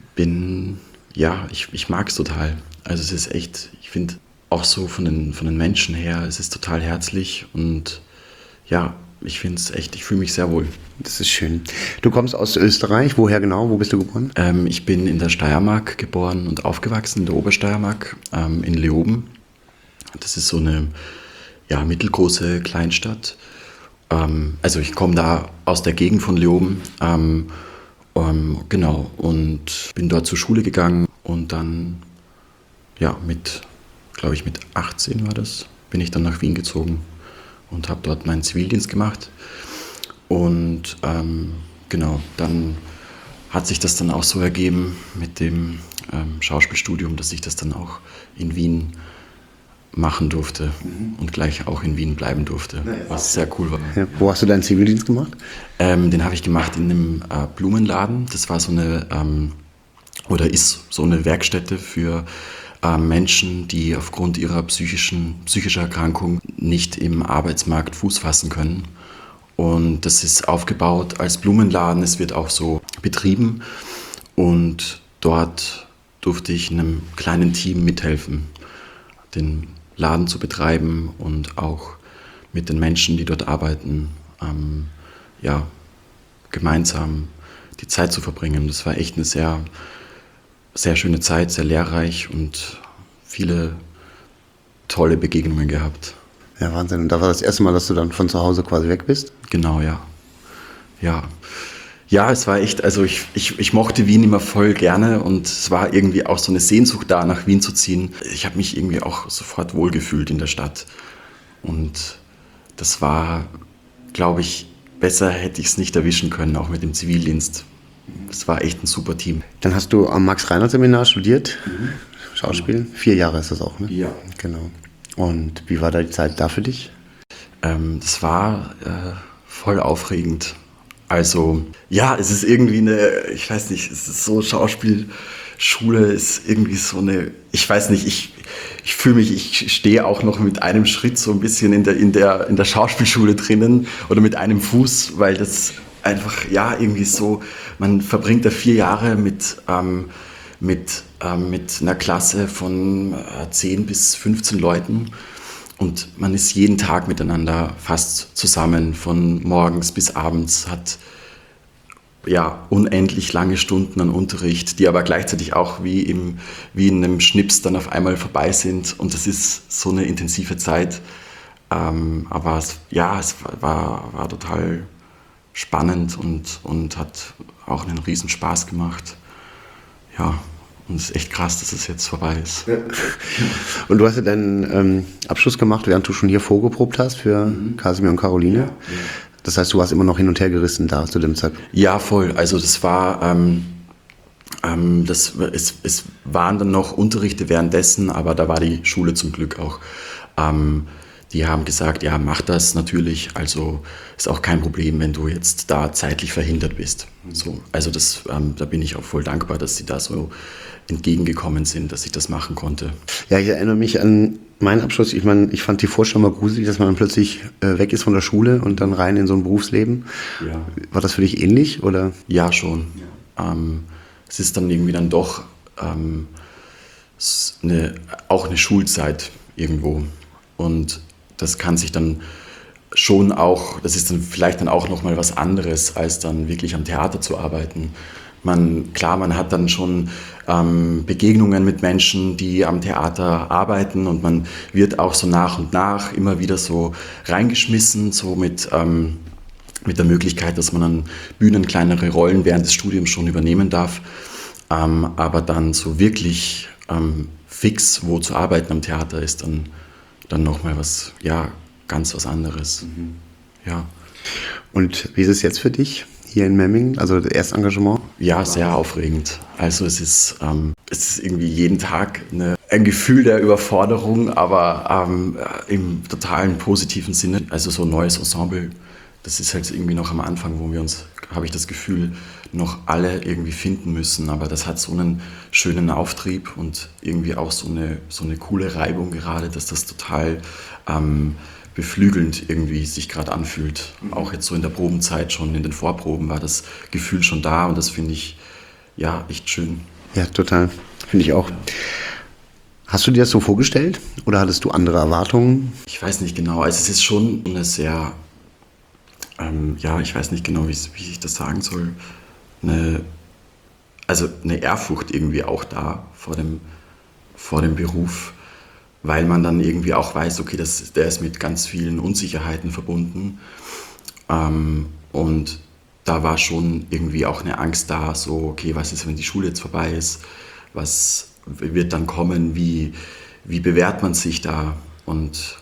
mag es total. Also es ist echt, ich finde auch so von den Menschen her, es ist total herzlich und ja, ich finde es echt, ich fühle mich sehr wohl. Das ist schön. Du kommst aus Österreich. Woher genau? Wo bist du geboren? Ich bin in der Steiermark geboren und aufgewachsen, in der Obersteiermark, in Leoben. Das ist so eine mittelgroße Kleinstadt. Also ich komme da aus der Gegend von Leoben. Genau, und bin dort zur Schule gegangen und dann, mit 18 war das, bin ich dann nach Wien gezogen und habe dort meinen Zivildienst gemacht. Und dann hat sich das dann auch so ergeben mit dem Schauspielstudium, dass ich das dann auch in Wien machen durfte und gleich auch in Wien bleiben durfte, was sehr cool war. Ja, wo hast du deinen Zivildienst gemacht? Den habe ich gemacht in einem Blumenladen. Das war so eine, ist so eine Werkstätte für Menschen, die aufgrund ihrer psychischer Erkrankung nicht im Arbeitsmarkt Fuß fassen können. Und das ist aufgebaut als Blumenladen, es wird auch so betrieben. Und dort durfte ich in einem kleinen Team mithelfen, den Laden zu betreiben und auch mit den Menschen, die dort arbeiten, gemeinsam die Zeit zu verbringen. Das war echt eine sehr, sehr schöne Zeit, sehr lehrreich und viele tolle Begegnungen gehabt. Ja, Wahnsinn. Und da war das erste Mal, dass du dann von zu Hause quasi weg bist? Genau, ja. Ja, es war echt, also ich mochte Wien immer voll gerne und es war irgendwie auch so eine Sehnsucht da, nach Wien zu ziehen. Ich habe mich irgendwie auch sofort wohlgefühlt in der Stadt. Und das war, glaube ich, besser hätte ich es nicht erwischen können, auch mit dem Zivildienst. Es war echt ein super Team. Dann hast du am Max-Reinhardt-Seminar studiert, Schauspiel. 4 Jahre ist das auch, ne? Ja. Genau. Und wie war da die Zeit da für dich? Das war voll aufregend. Also, ja, es ist irgendwie es ist so, Schauspielschule ist irgendwie so ich weiß nicht, ich fühle mich, ich stehe auch noch mit einem Schritt so ein bisschen in der Schauspielschule drinnen oder mit einem Fuß, weil das einfach, irgendwie so, man verbringt da 4 Jahre mit einer Klasse von 10 bis 15 Leuten. Und man ist jeden Tag miteinander fast zusammen, von morgens bis abends, hat unendlich lange Stunden an Unterricht, die aber gleichzeitig auch wie in einem Schnips dann auf einmal vorbei sind. Und das ist so eine intensive Zeit. Aber es war total spannend und hat auch einen riesen Spaß gemacht. Ja. Und es ist echt krass, dass es jetzt vorbei ist. Ja. Und du hast ja deinen Abschluss gemacht, während du schon hier vorgeprobt hast für Kasimir und Caroline. Ja. Das heißt, du warst immer noch hin und her gerissen da zu dem Zeitpunkt. Ja, voll. Also das war, es waren dann noch Unterrichte währenddessen, aber da war die Schule zum Glück auch. Die haben gesagt, ja, mach das natürlich. Also ist auch kein Problem, wenn du jetzt da zeitlich verhindert bist. So, also da bin ich auch voll dankbar, dass sie da so entgegengekommen sind, dass ich das machen konnte. Ja, ich erinnere mich an meinen Abschluss. Ich meine, ich fand die Vorstellung mal gruselig, dass man dann plötzlich weg ist von der Schule und dann rein in so ein Berufsleben. Ja. War das für dich ähnlich, oder? Ja, schon. Ja. Es ist dann irgendwie dann doch auch eine Schulzeit irgendwo. Und das kann sich dann schon auch, das ist dann vielleicht dann auch nochmal was anderes, als dann wirklich am Theater zu arbeiten. Man hat dann schon Begegnungen mit Menschen, die am Theater arbeiten, und man wird auch so nach und nach immer wieder so reingeschmissen, so mit der Möglichkeit, dass man an Bühnen kleinere Rollen während des Studiums schon übernehmen darf. Aber dann so wirklich fix wo zu arbeiten am Theater ist dann nochmal was, ja, ganz was anderes. Ja. Und wie ist es jetzt für dich hier in Memmingen, also das Erstengagement? Ja, sehr aufregend. Also es ist irgendwie jeden Tag ein Gefühl der Überforderung, aber im totalen positiven Sinne. Also so ein neues Ensemble, das ist halt irgendwie noch am Anfang, wo wir uns, habe ich das Gefühl, noch alle irgendwie finden müssen. Aber das hat so einen schönen Auftrieb und irgendwie auch so eine coole Reibung gerade, dass das total beflügelnd irgendwie sich gerade anfühlt. Auch jetzt so in der Probenzeit schon, in den Vorproben war das Gefühl schon da, und das finde ich ja echt schön. Ja, total. Finde ich auch. Hast du dir das so vorgestellt oder hattest du andere Erwartungen? Ich weiß nicht genau. Also es ist schon eine sehr, ich weiß nicht genau, wie ich das sagen soll, eine Ehrfurcht irgendwie auch da vor dem Beruf, weil man dann irgendwie auch weiß, okay, der ist mit ganz vielen Unsicherheiten verbunden. Und da war schon irgendwie auch eine Angst da, so, okay, was ist, wenn die Schule jetzt vorbei ist? Was wird dann kommen? Wie bewährt man sich da? Und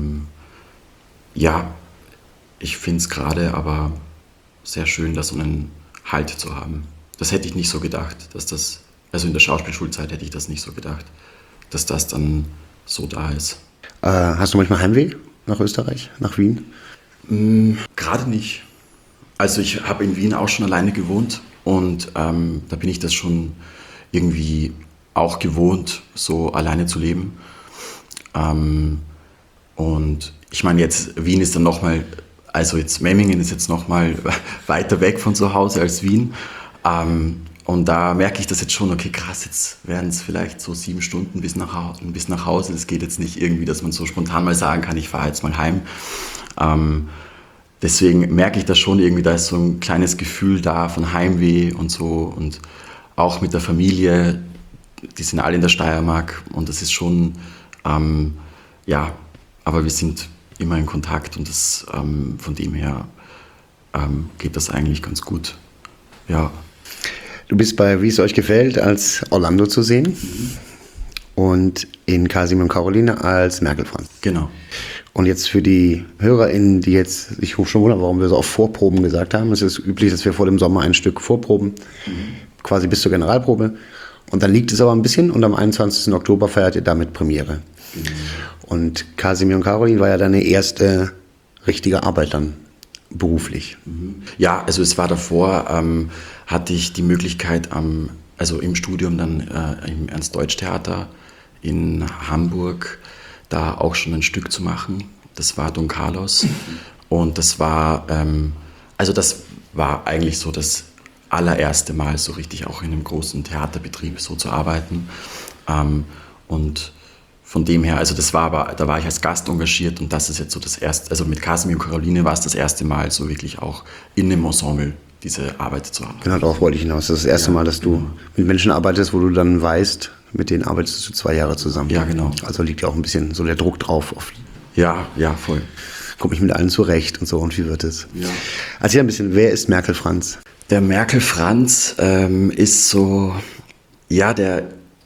ich finde es gerade aber sehr schön, da so einen Halt zu haben. Das hätte ich nicht so gedacht, also in der Schauspielschulzeit hätte ich das nicht so gedacht, dass das dann so da ist. Hast du manchmal Heimweh nach Österreich, nach Wien? Gerade nicht. Also ich habe in Wien auch schon alleine gewohnt, und da bin ich das schon irgendwie auch gewohnt, so alleine zu leben. Und ich meine, jetzt Wien ist dann nochmal, also jetzt Memmingen ist jetzt nochmal weiter weg von zu Hause als Wien. Und da merke ich das jetzt schon, okay, krass, jetzt werden es vielleicht so 7 Stunden bis nach Hause. Es geht jetzt nicht irgendwie, dass man so spontan mal sagen kann, ich fahre jetzt mal heim. Deswegen merke ich das schon irgendwie, da ist so ein kleines Gefühl da von Heimweh und so. Und auch mit der Familie, die sind alle in der Steiermark, und das ist schon, aber wir sind immer in Kontakt, und das, von dem her geht das eigentlich ganz gut. Ja. Du bist bei Wie es euch gefällt als Orlando zu sehen und in Kasimir und Caroline als Merkel Franz. Genau. Und jetzt für die HörerInnen, die jetzt sich schon wundern, warum wir so auf Vorproben gesagt haben. Es ist üblich, dass wir vor dem Sommer ein Stück vorproben, quasi bis zur Generalprobe. Und dann liegt es aber ein bisschen, und am 21. Oktober feiert ihr damit Premiere. Und Kasimir und Caroline war ja deine erste richtige Arbeit dann beruflich. Ja, also es war davor, hatte ich die Möglichkeit, also im Studium dann im Ernst-Deutsch-Theater in Hamburg da auch schon ein Stück zu machen. Das war Don Carlos. Und das war, das war eigentlich so das allererste Mal so richtig auch in einem großen Theaterbetrieb so zu arbeiten. Und von dem her, also da war ich als Gast engagiert, und das ist jetzt so das erste, also mit Kasimir und Caroline war es das erste Mal so wirklich auch in einem Ensemble diese Arbeit zu haben. Genau, darauf wollte ich hinaus. Das ist das erste Mal, dass du mit Menschen arbeitest, wo du dann weißt, mit denen arbeitest du 2 Jahre zusammen. Ja, genau. Also liegt ja auch ein bisschen so der Druck drauf. Ja, voll. Komme ich mit allen zurecht und so, und wie wird es? Ja. Erzähl ein bisschen, wer ist Merkel Franz? Der Merkel Franz ist so, ja, der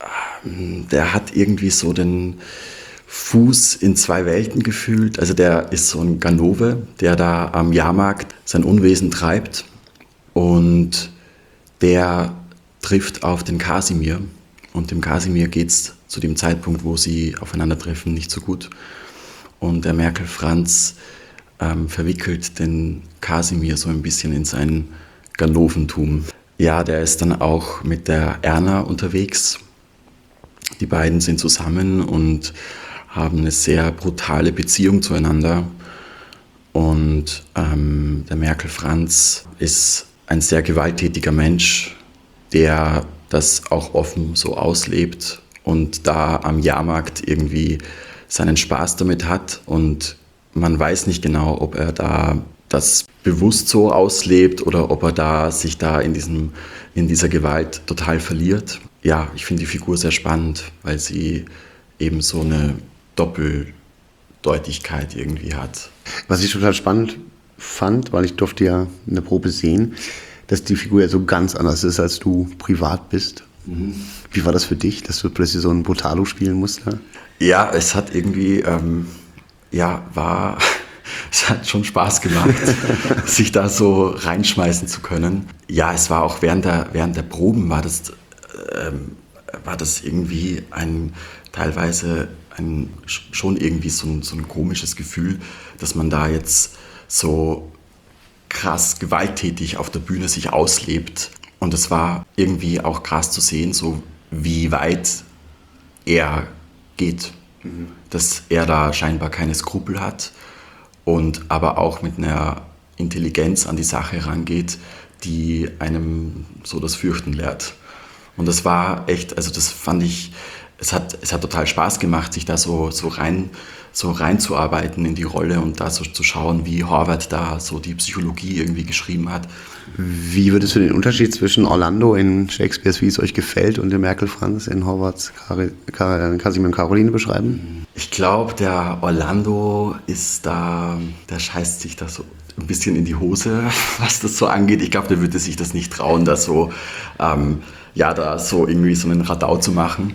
hat irgendwie so den Fuß in 2 Welten gefühlt. Also der ist so ein Ganove, der da am Jahrmarkt sein Unwesen treibt, und der trifft auf den Kasimir, und dem Kasimir geht es zu dem Zeitpunkt, wo sie aufeinandertreffen, nicht so gut. Und der Merkel Franz verwickelt den Kasimir so ein bisschen in sein Ganoventum. Ja, der ist dann auch mit der Erna unterwegs. Die beiden sind zusammen und haben eine sehr brutale Beziehung zueinander. Und der Merkel Franz ist ein sehr gewalttätiger Mensch, der das auch offen so auslebt und da am Jahrmarkt irgendwie seinen Spaß damit hat und man weiß nicht genau, ob er da das bewusst so auslebt oder ob er da sich da in dieser Gewalt total verliert. Ja, ich finde die Figur sehr spannend, weil sie eben so eine Doppeldeutigkeit irgendwie hat. Was ich total spannend fand, weil ich durfte ja eine Probe sehen, dass die Figur ja so ganz anders ist, als du privat bist. Wie war das für dich, dass du plötzlich so einen Brutalo spielen musst? Ja, es hat irgendwie, es hat schon Spaß gemacht, sich da so reinschmeißen zu können. Ja, es war auch während der Proben war das irgendwie teilweise schon irgendwie so ein komisches Gefühl, dass man da jetzt so krass gewalttätig auf der Bühne sich auslebt. Und es war irgendwie auch krass zu sehen, so wie weit er geht. Dass er da scheinbar keine Skrupel hat und aber auch mit einer Intelligenz an die Sache rangeht, die einem so das Fürchten lehrt. Und das war echt, also das fand ich, es hat total Spaß gemacht, sich da so reinzuarbeiten in die Rolle und da so zu schauen, wie Horvath da so die Psychologie irgendwie geschrieben hat. Wie würdest du den Unterschied zwischen Orlando in Shakespeares Wie es euch gefällt und dem Merkel Franz in Horvaths Kasimir und Karoline beschreiben? Ich glaube, der Orlando der scheißt sich da so ein bisschen in die Hose, was das so angeht. Ich glaube, der würde sich das nicht trauen, da so irgendwie so einen Radau zu machen.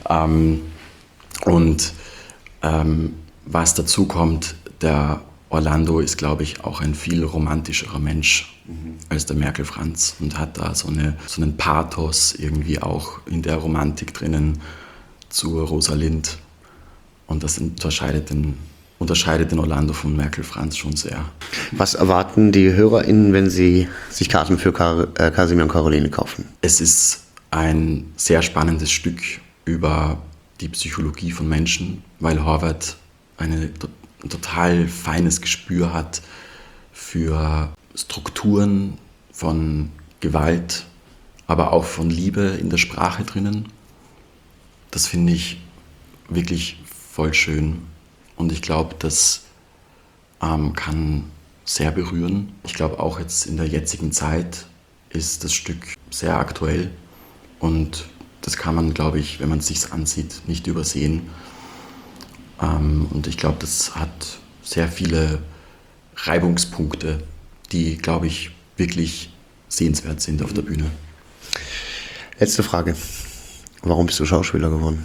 Was dazu kommt, der Orlando ist, glaube ich, auch ein viel romantischerer Mensch als der Merkel Franz und hat da so einen Pathos irgendwie auch in der Romantik drinnen zur Rosalind. Und das unterscheidet den Orlando von Merkel Franz schon sehr. Was erwarten die HörerInnen, wenn sie sich Karten für Kasimir und Karoline kaufen? Es ist ein sehr spannendes Stück über die Psychologie von Menschen, weil Horvath ein total feines Gespür hat für Strukturen von Gewalt, aber auch von Liebe in der Sprache drinnen. Das finde ich wirklich voll schön und ich glaube, das kann sehr berühren. Ich glaube auch jetzt in der jetzigen Zeit ist das Stück sehr aktuell und das kann man, glaube ich, wenn man es sich ansieht, nicht übersehen. Und ich glaube, das hat sehr viele Reibungspunkte, die, glaube ich, wirklich sehenswert sind auf der Bühne. Letzte Frage. Warum bist du Schauspieler geworden?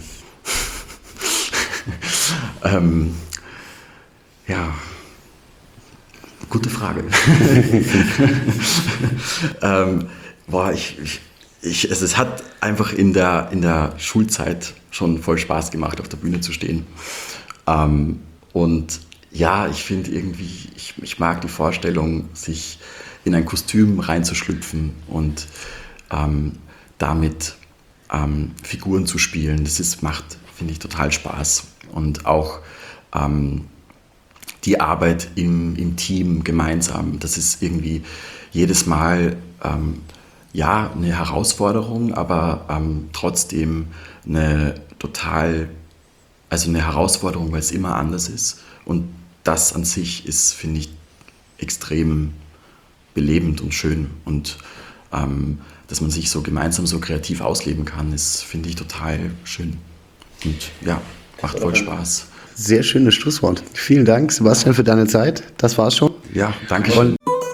Gute Frage. Es hat einfach in der Schulzeit schon voll Spaß gemacht, auf der Bühne zu stehen. Und ja, ich finde irgendwie, ich mag die Vorstellung, sich in ein Kostüm reinzuschlüpfen und damit Figuren zu spielen. Das macht, finde ich, total Spaß. Und auch die Arbeit im Team gemeinsam, das ist irgendwie jedes Mal eine Herausforderung, aber trotzdem eine Herausforderung, weil es immer anders ist. Und das an sich ist, finde ich, extrem belebend und schön. Und dass man sich so gemeinsam so kreativ ausleben kann, ist, finde ich, total schön. Und ja, macht voll Spaß. Sehr schönes Schlusswort. Vielen Dank, Sebastian, für deine Zeit. Das war's schon. Ja, danke schön.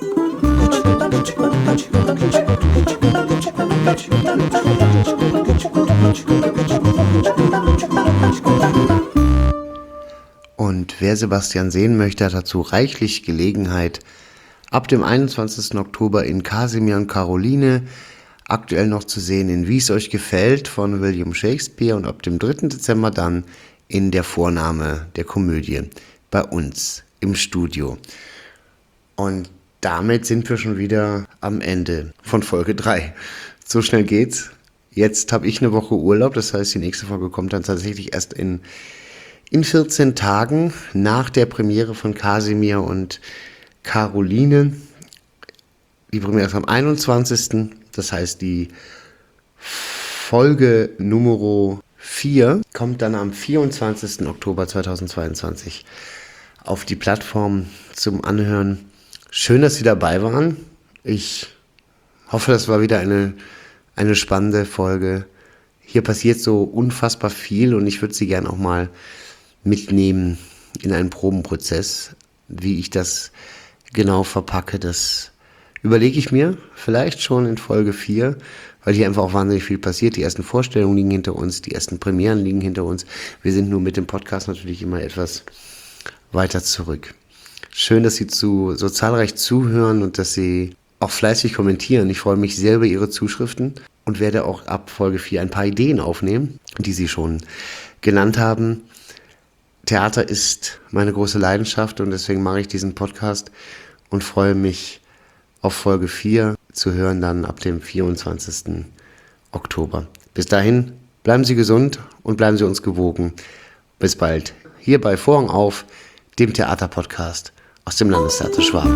Und wer Sebastian sehen möchte, hat dazu reichlich Gelegenheit. Ab dem 21. Oktober in Kasimir und Karoline, aktuell noch zu sehen in Wie es euch gefällt von William Shakespeare und ab dem 3. Dezember dann in der Vorname der Komödie bei uns im Studio. Und damit sind wir schon wieder am Ende von Folge 3. So schnell geht's. Jetzt habe ich eine Woche Urlaub, das heißt, die nächste Folge kommt dann tatsächlich erst in 14 Tagen nach der Premiere von Kasimir und Karoline. Die Premiere ist am 21. Das heißt, die Folge Nummer 4 kommt dann am 24. Oktober 2022 auf die Plattform zum Anhören. Schön, dass Sie dabei waren. Ich hoffe, das war wieder eine spannende Folge. Hier passiert so unfassbar viel und ich würde Sie gerne auch mal mitnehmen in einen Probenprozess. Wie ich das genau verpacke, das überlege ich mir vielleicht schon in Folge 4, weil hier einfach auch wahnsinnig viel passiert. Die ersten Vorstellungen liegen hinter uns, die ersten Premieren liegen hinter uns. Wir sind nur mit dem Podcast natürlich immer etwas weiter zurück. Schön, dass Sie so zahlreich zuhören und dass Sie auch fleißig kommentieren. Ich freue mich sehr über Ihre Zuschriften und werde auch ab Folge 4 ein paar Ideen aufnehmen, die Sie schon genannt haben. Theater ist meine große Leidenschaft und deswegen mache ich diesen Podcast und freue mich auf Folge 4 zu hören, dann ab dem 24. Oktober. Bis dahin, bleiben Sie gesund und bleiben Sie uns gewogen. Bis bald. Hier bei Vorhang auf, dem Theaterpodcast aus dem Landestheater Schwaben.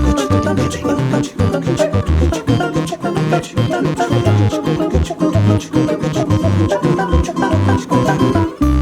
In Wedding.